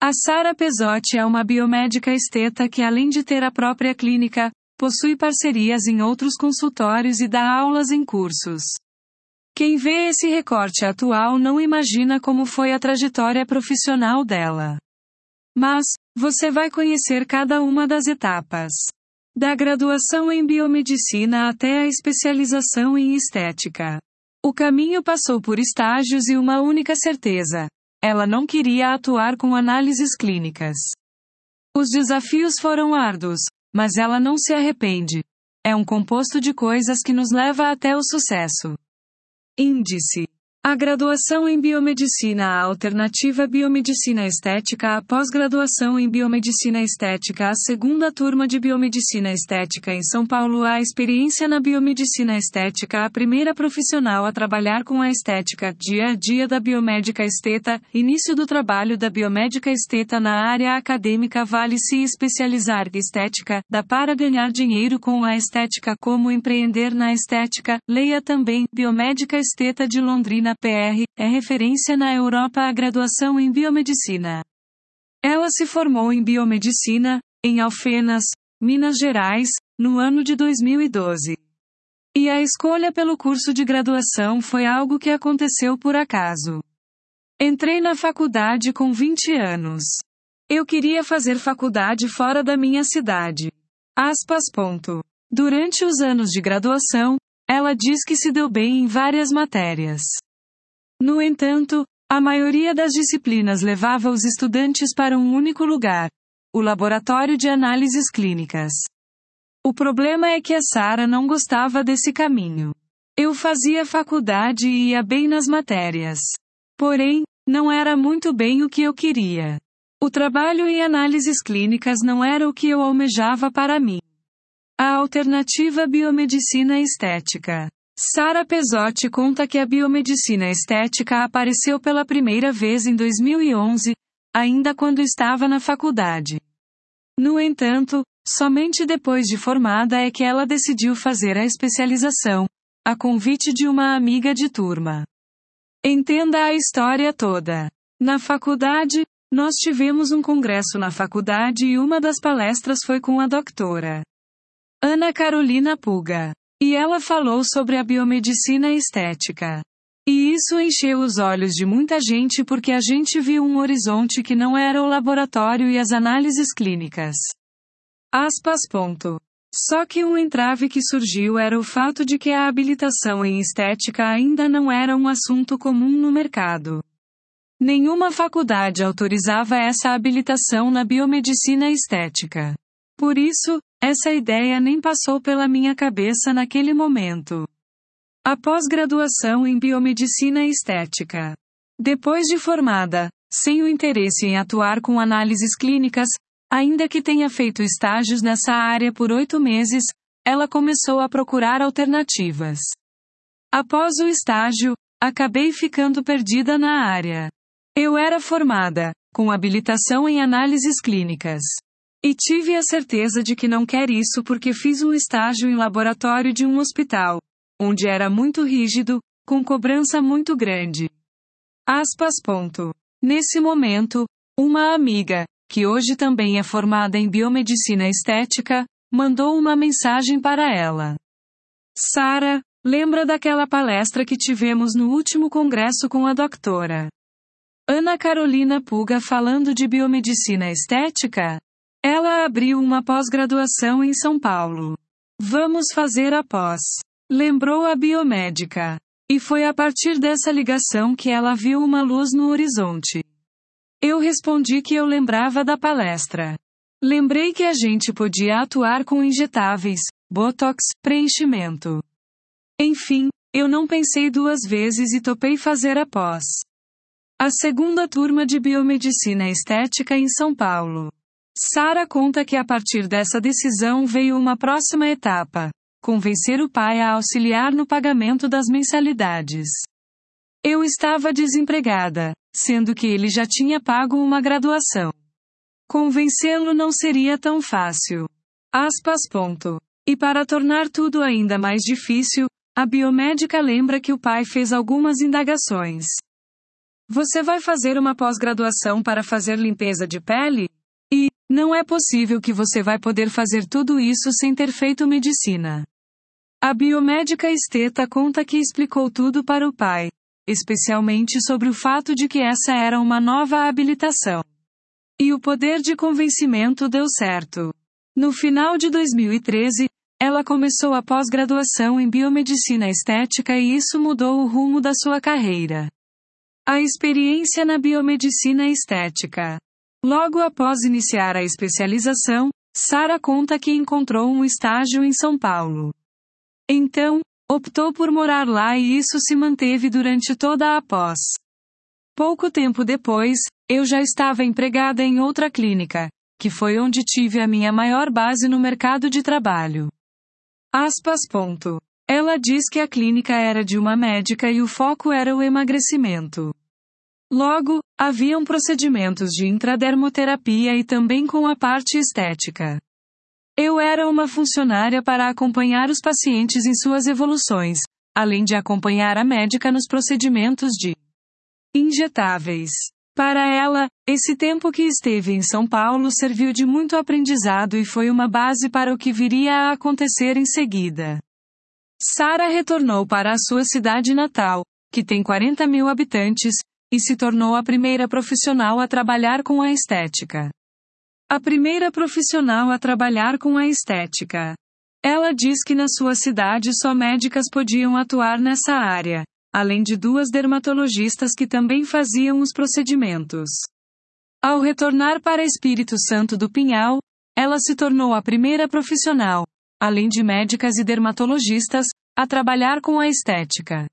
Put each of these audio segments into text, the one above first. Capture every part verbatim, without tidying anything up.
A Sara Pesotti é uma biomédica esteta que, além de ter a própria clínica, possui parcerias em outros consultórios e dá aulas em cursos. Quem vê esse recorte atual não imagina como foi a trajetória profissional dela. Mas, você vai conhecer cada uma das etapas. Da graduação em biomedicina até a especialização em estética. O caminho passou por estágios e uma única certeza. Ela não queria atuar com análises clínicas. Os desafios foram árduos, mas ela não se arrepende. É um composto de coisas que nos leva até o sucesso. Índice. A graduação em biomedicina, a alternativa biomedicina estética, a pós-graduação em biomedicina estética, a segunda turma de biomedicina estética em São Paulo, a experiência na biomedicina estética, a primeira profissional a trabalhar com a estética, dia a dia da biomédica esteta, início do trabalho da biomédica esteta na área acadêmica, vale se especializar em estética, dá para ganhar dinheiro com a estética, como empreender na estética, leia também, biomédica esteta de Londrina, P R, é referência na Europa a graduação em biomedicina. Ela se formou em biomedicina, em Alfenas, Minas Gerais, no ano de dois mil e doze. E a escolha pelo curso de graduação foi algo que aconteceu por acaso. Entrei na faculdade com vinte anos. Eu queria fazer faculdade fora da minha cidade. Aspas. Ponto. Durante os anos de graduação, ela diz que se deu bem em várias matérias. No entanto, a maioria das disciplinas levava os estudantes para um único lugar: o laboratório de análises clínicas. O problema é que a Sara não gostava desse caminho. Eu fazia faculdade e ia bem nas matérias. Porém, não era muito bem o que eu queria. O trabalho em análises clínicas não era o que eu almejava para mim. A alternativa biomedicina estética. Sara Pesotti conta que a biomedicina estética apareceu pela primeira vez em dois mil e onze, ainda quando estava na faculdade. No entanto, somente depois de formada é que ela decidiu fazer a especialização, a convite de uma amiga de turma. Entenda a história toda. Na faculdade, nós tivemos um congresso na faculdade e uma das palestras foi com a doutora Ana Carolina Puga. E ela falou sobre a biomedicina estética. E isso encheu os olhos de muita gente porque a gente viu um horizonte que não era o laboratório e as análises clínicas. Aspas. Ponto. Só que um entrave que surgiu era o fato de que a habilitação em estética ainda não era um assunto comum no mercado. Nenhuma faculdade autorizava essa habilitação na biomedicina estética. Por isso, essa ideia nem passou pela minha cabeça naquele momento. A pós-graduação em biomedicina estética. Depois de formada, sem o interesse em atuar com análises clínicas, ainda que tenha feito estágios nessa área por oito meses, ela começou a procurar alternativas. Após o estágio, acabei ficando perdida na área. Eu era formada, com habilitação em análises clínicas. E tive a certeza de que não quer isso porque fiz um estágio em laboratório de um hospital, onde era muito rígido, com cobrança muito grande. Aspas. Ponto. Nesse momento, uma amiga, que hoje também é formada em biomedicina estética, mandou uma mensagem para ela. Sara, lembra daquela palestra que tivemos no último congresso com a doutora Ana Carolina Puga falando de biomedicina estética? Ela abriu uma pós-graduação em São Paulo. Vamos fazer a pós. Lembrou a biomédica. E foi a partir dessa ligação que ela viu uma luz no horizonte. Eu respondi que eu lembrava da palestra. Lembrei que a gente podia atuar com injetáveis, botox, preenchimento. Enfim, eu não pensei duas vezes e topei fazer a pós. A segunda turma de biomedicina estética em São Paulo. Sara conta que a partir dessa decisão veio uma próxima etapa: convencer o pai a auxiliar no pagamento das mensalidades. Eu estava desempregada, sendo que ele já tinha pago uma graduação. Convencê-lo não seria tão fácil. Aspas. Ponto. E para tornar tudo ainda mais difícil, a biomédica lembra que o pai fez algumas indagações. Você vai fazer uma pós-graduação para fazer limpeza de pele? E, não é possível que você vai poder fazer tudo isso sem ter feito medicina. A biomédica esteta conta que explicou tudo para o pai, especialmente sobre o fato de que essa era uma nova habilitação. E o poder de convencimento deu certo. No final de dois mil e treze, ela começou a pós-graduação em biomedicina estética e isso mudou o rumo da sua carreira. A experiência na biomedicina estética. Logo após iniciar a especialização, Sara conta que encontrou um estágio em São Paulo. Então, optou por morar lá e isso se manteve durante toda a pós. Pouco tempo depois, eu já estava empregada em outra clínica, que foi onde tive a minha maior base no mercado de trabalho. Aspas. Ponto. Ela diz que a clínica era de uma médica e o foco era o emagrecimento. Logo, haviam procedimentos de intradermoterapia e também com a parte estética. Eu era uma funcionária para acompanhar os pacientes em suas evoluções, além de acompanhar a médica nos procedimentos de injetáveis. Para ela, esse tempo que esteve em São Paulo serviu de muito aprendizado e foi uma base para o que viria a acontecer em seguida. Sara retornou para a sua cidade natal, que tem quarenta mil habitantes, e se tornou a primeira profissional a trabalhar com a estética. A primeira profissional a trabalhar com a estética. Ela diz que na sua cidade só médicas podiam atuar nessa área, além de duas dermatologistas que também faziam os procedimentos. Ao retornar para Espírito Santo do Pinhal, ela se tornou a primeira profissional, além de médicas e dermatologistas, a trabalhar com a estética.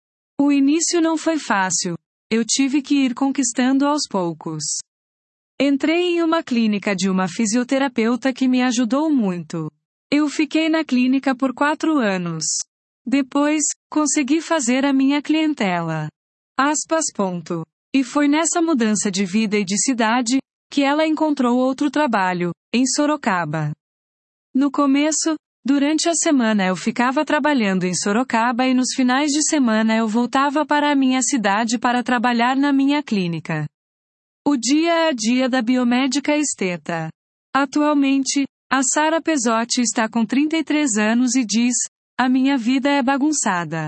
O início não foi fácil. Eu tive que ir conquistando aos poucos. Entrei em uma clínica de uma fisioterapeuta que me ajudou muito. Eu fiquei na clínica por quatro anos. Depois, consegui fazer a minha clientela. Aspas. Ponto. E foi nessa mudança de vida e de cidade, que ela encontrou outro trabalho, em Sorocaba. No começo, durante a semana eu ficava trabalhando em Sorocaba e nos finais de semana eu voltava para a minha cidade para trabalhar na minha clínica. O dia a dia da biomédica esteta. Atualmente, a Sara Pesotti está com trinta e três anos e diz: a minha vida é bagunçada.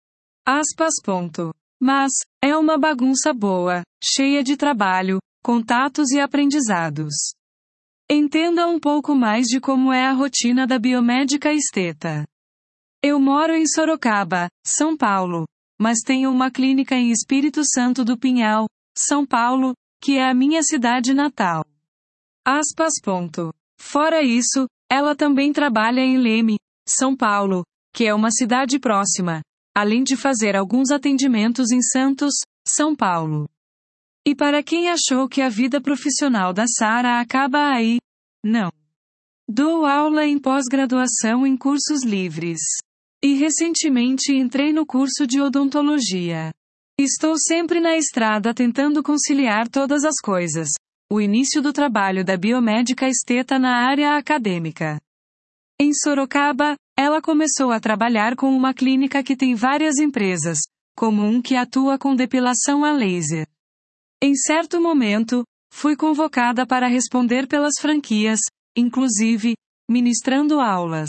Aspas. Ponto. Mas, é uma bagunça boa, cheia de trabalho, contatos e aprendizados. Entenda um pouco mais de como é a rotina da biomédica esteta. Eu moro em Sorocaba, São Paulo, mas tenho uma clínica em Espírito Santo do Pinhal, São Paulo, que é a minha cidade natal. Aspas. Ponto. Fora isso, ela também trabalha em Leme, São Paulo, que é uma cidade próxima, além de fazer alguns atendimentos em Santos, São Paulo. E para quem achou que a vida profissional da Sara acaba aí, não. Dou aula em pós-graduação em cursos livres. E recentemente entrei no curso de odontologia. Estou sempre na estrada tentando conciliar todas as coisas. O início do trabalho da biomédica esteta na área acadêmica. Em Sorocaba, ela começou a trabalhar com uma clínica que tem várias empresas, como um que atua com depilação a laser. Em certo momento, fui convocada para responder pelas franquias, inclusive, ministrando aulas.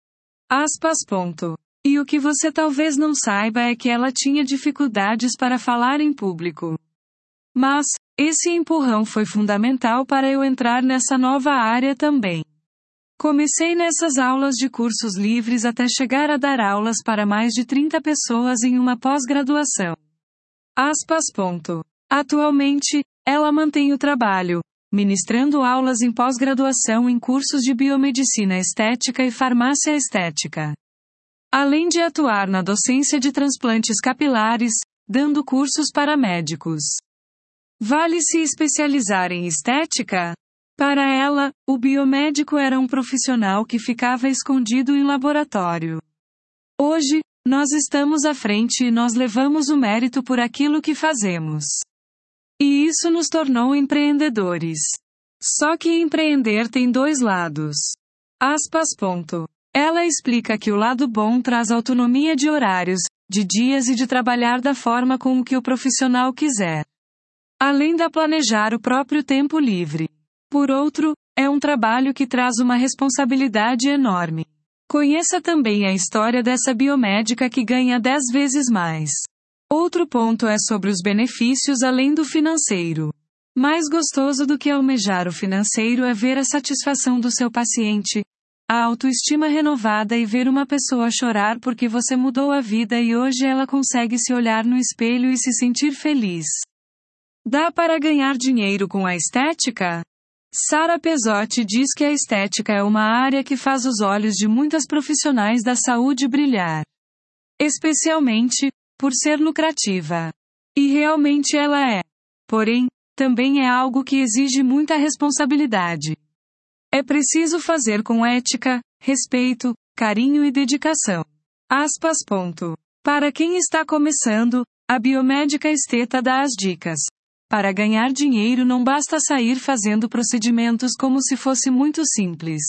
Aspas. Ponto. E o que você talvez não saiba é que ela tinha dificuldades para falar em público. Mas, esse empurrão foi fundamental para eu entrar nessa nova área também. Comecei nessas aulas de cursos livres até chegar a dar aulas para mais de trinta pessoas em uma pós-graduação. Aspas. Ponto. Atualmente, ela mantém o trabalho, ministrando aulas em pós-graduação em cursos de biomedicina estética e farmácia estética. Além de atuar na docência de transplantes capilares, dando cursos para médicos. Vale se especializar em estética? Para ela, o biomédico era um profissional que ficava escondido em laboratório. Hoje, nós estamos à frente e nós levamos o mérito por aquilo que fazemos. E isso nos tornou empreendedores. Só que empreender tem dois lados. Aspas. Ponto. Ela explica que o lado bom traz autonomia de horários, de dias e de trabalhar da forma com que o profissional quiser. Além de planejar o próprio tempo livre. Por outro, é um trabalho que traz uma responsabilidade enorme. Conheça também a história dessa biomédica que ganha dez vezes mais. Outro ponto é sobre os benefícios além do financeiro. Mais gostoso do que almejar o financeiro é ver a satisfação do seu paciente, a autoestima renovada e ver uma pessoa chorar porque você mudou a vida e hoje ela consegue se olhar no espelho e se sentir feliz. Dá para ganhar dinheiro com a estética? Sara Pesotti diz que a estética é uma área que faz os olhos de muitas profissionais da saúde brilhar. Especialmente, por ser lucrativa. E realmente ela é. Porém, também é algo que exige muita responsabilidade. É preciso fazer com ética, respeito, carinho e dedicação. Aspas. Ponto. Para quem está começando, a biomédica esteta dá as dicas. Para ganhar dinheiro não basta sair fazendo procedimentos como se fosse muito simples.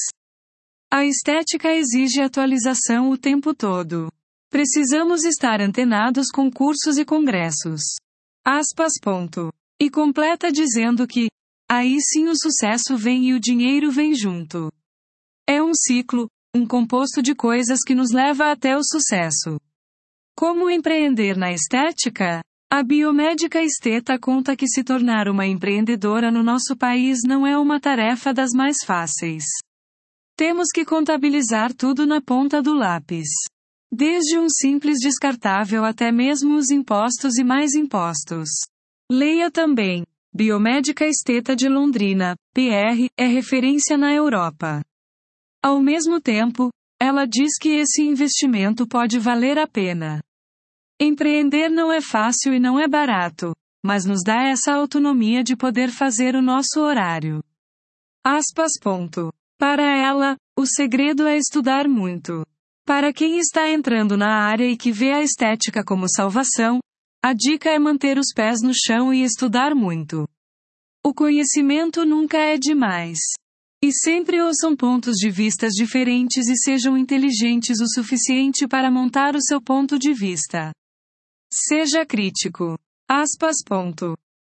A estética exige atualização o tempo todo. Precisamos estar antenados com cursos e congressos. Aspas. Ponto. E completa dizendo que, aí sim o sucesso vem e o dinheiro vem junto. É um ciclo, um composto de coisas que nos leva até o sucesso. Como empreender na estética? A biomédica esteta conta que se tornar uma empreendedora no nosso país não é uma tarefa das mais fáceis. Temos que contabilizar tudo na ponta do lápis. Desde um simples descartável até mesmo os impostos e mais impostos. Leia também. Biomédica Esteta de Londrina, P R, é referência na Europa. Ao mesmo tempo, ela diz que esse investimento pode valer a pena. Empreender não é fácil e não é barato, mas nos dá essa autonomia de poder fazer o nosso horário. Aspas. Ponto. Para ela, o segredo é estudar muito. Para quem está entrando na área e que vê a estética como salvação, a dica é manter os pés no chão e estudar muito. O conhecimento nunca é demais. E sempre ouçam pontos de vistas diferentes e sejam inteligentes o suficiente para montar o seu ponto de vista. Seja crítico. Aspas. Ponto.